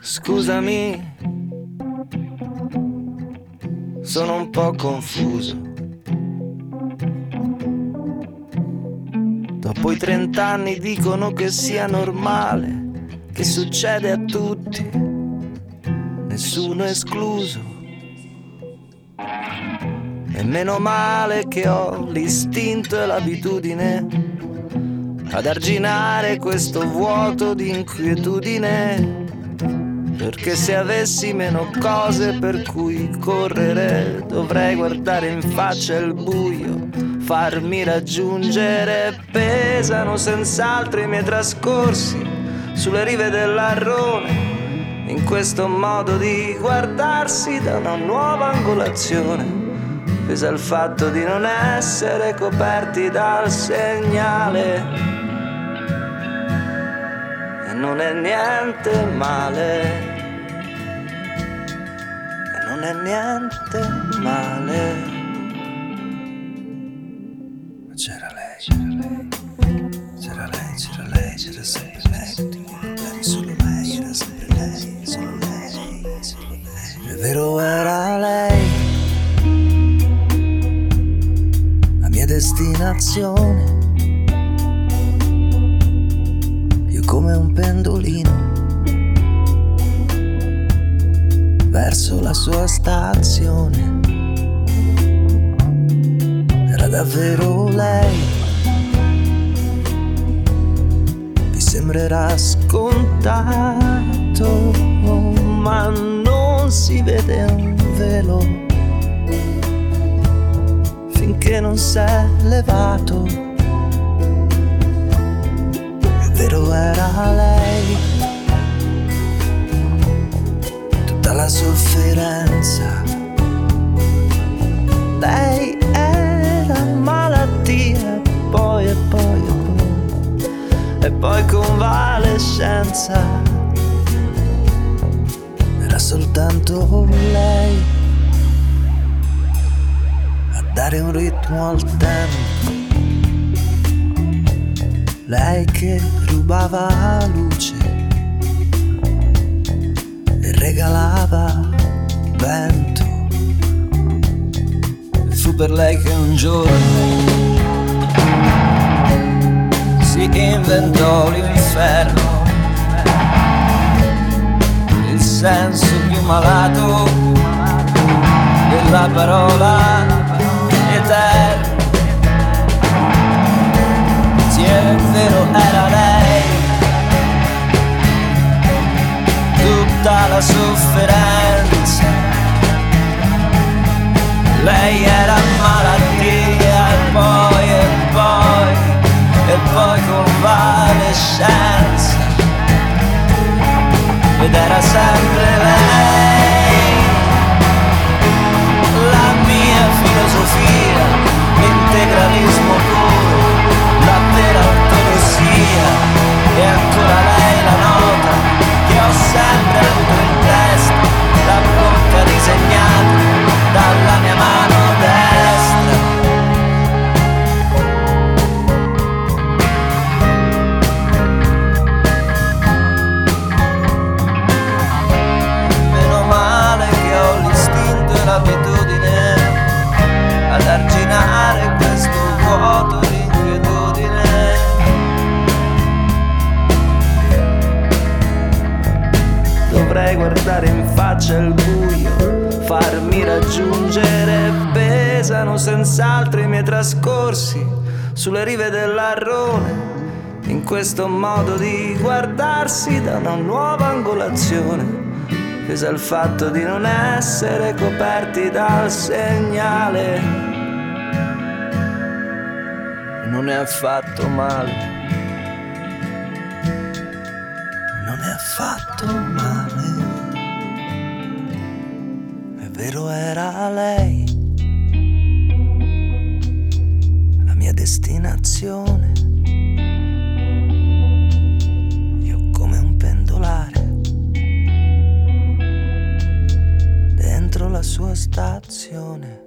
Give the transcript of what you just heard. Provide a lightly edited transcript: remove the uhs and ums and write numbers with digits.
Scusami, sono un po' confuso. Dopo i 30 anni dicono che sia normale, che succede a tutti, nessuno escluso. E meno male che ho l'istinto e l'abitudine ad arginare questo vuoto di inquietudine, perché se avessi meno cose per cui correre dovrei guardare in faccia il buio, farmi raggiungere. Pesano senz'altro i miei trascorsi sulle rive dell'Arrone, in questo modo di guardarsi da una nuova angolazione. Pesa il fatto di non essere coperti dal segnale, e non è niente male, e non è niente male. Ma c'era lei, c'era lei, c'era lei, c'era sempre lei, solo lei, era sempre lei, solo lei, solo lei. È vero, era lei la mia destinazione. Io come un pendolino verso la sua stazione. Era davvero lei. Vi sembrerà scontato, ma non si vede un velo finché non s'è levato. È vero, era lei. Tutta la sofferenza, lei era malattia, e poi convalescenza. Era soltanto lei a dare un ritmo al tempo, lei che rubava luce e regalava vento. E fu per lei che un giorno si inventò l'inferno, il senso più malato della parola eterno. Sì, è vero, era lei. Tutta la sofferenza, lei era malattia, e poi convalescenza. Ed era sempre lei la mia filosofia, l'integralismo puro, la vera ortodossia. E ancora lei la nota che ho sempre avuto in testa, la bocca disegnata dalla mia mano destra. Meno male che ho l'istinto e l'abitudine ad arginare questo vuoto di inquietudine. Dovrei guardare in faccia il buio, farmi raggiungere. Pesano senz'altro i miei trascorsi sulle rive dell'Arrone, in questo modo di guardarsi da una nuova angolazione. Pesa il fatto di non essere coperti dal segnale, e non è affatto male, non è affatto male. È vero, era lei la mia destinazione. Io come un pendolare dentro la sua stazione.